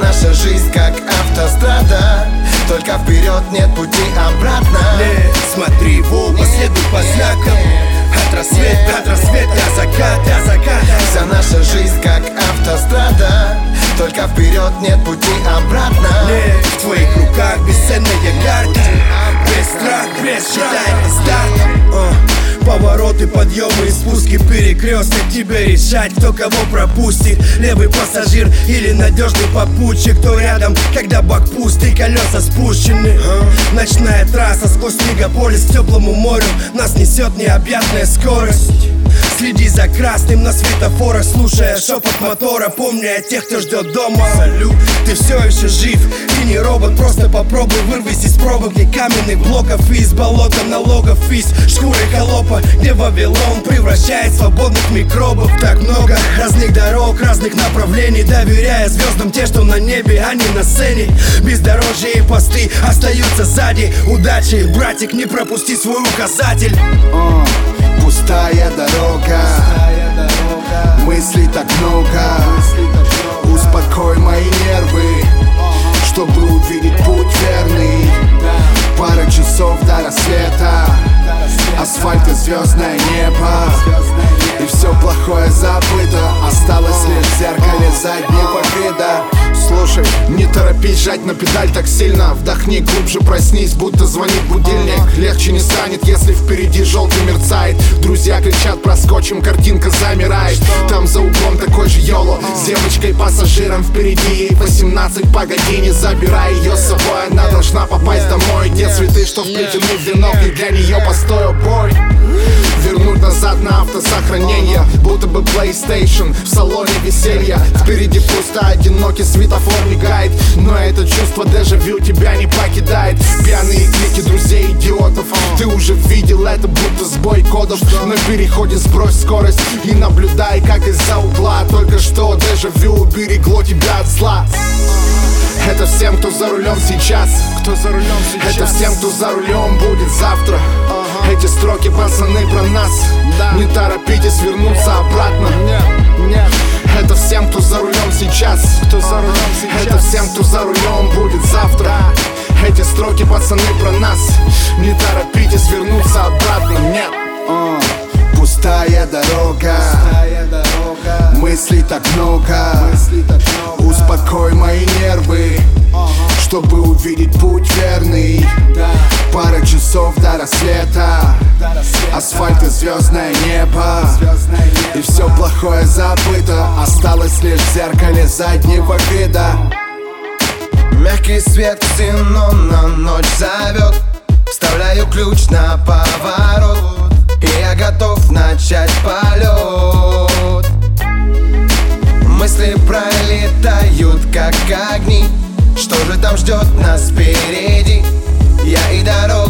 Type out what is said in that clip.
наша жизнь как автострада, только вперед, нет пути обратно. Смотри в оба, следуй по знакам. От рассвета до заката. Вся наша жизнь как автострада, только вперед, нет пути обратно. В твоих руках бесценная карта. Без страха, без считания старта. Повороты, подъемы и спуски, перекресток. Тебе решать, кто кого пропустит. Левый пассажир или надежный попутчик. Кто рядом, когда бак пуст и колеса спущены. Ночная трасса сквозь мегаполис к теплому морю. Нас несет необъятная скорость. Следи за красным на светофорах, слушая шепот мотора, помня о тех, кто ждет дома. Салют, ты все еще жив, ты не робот, просто попробуй вырвись из пробок не каменных блоков, из болота налогов, из шкуры холопа, где Вавилон превращает свободных микробов. Так много разных дорог, разных направлений, доверяя звездам те, что на небе, а не на сцене. Бездорожье и посты остаются сзади. Удачи, братик, не пропусти свой указатель. Пустая дорога, мыслей так много. Успокой мои нервы, чтобы увидеть путь верный. Пара часов до рассвета, асфальт и звездное небо. И все плохое забыто, осталось лишь в зеркале заднего вида. Слушай, не торопись жать на педаль так сильно. Вдохни глубже, проснись, будто звонит будильник. Легче не станет, если впереди желтый мерцает. Друзья кричат, проскочим, картинка замирает. Там за углом такой же йоло с девочкой-пассажиром впереди. Ей 18, погоди, не забирай ее с собой. Она должна попасть домой. Те цветы, что вплетены в венок, и для нее постой, о бой. Вернуть назад на автосохранение, будто бы PlayStation в салоне веселья. Впереди пусто, одинокий светофор мигает, но это чувство дежавю тебя не покидает. Пьяные клики друзей идиотов, ты уже видел это, будто сбой кодов. На переходе сбрось скорость и наблюдай, как из-за угла только что дежавю уберегло тебя от зла. Это всем, кто за рулем сейчас. Это всем, кто за рулем будет завтра. Эти строки, пацаны, про нас. Не торопитесь вернуться обратно. Это всем, кто за рулем сейчас. Это всем, кто за рулем будет завтра. Эти строки, пацаны, про нас. Не торопитесь вернуться обратно. Нет. Пустая дорога, мыслей так много. Успокой мои нервы, чтобы увидеть путь верный. Пара часов до рассвета, асфальт и звездное небо. И все плохое забыто, осталось лишь в зеркале заднего вида. Мягкий свет ксенона ночь зовет. Вставляю ключ на поворот, и я готов начать полет. Мысли пролетают, как огни. Что же там ждет нас впереди? Я и дорога.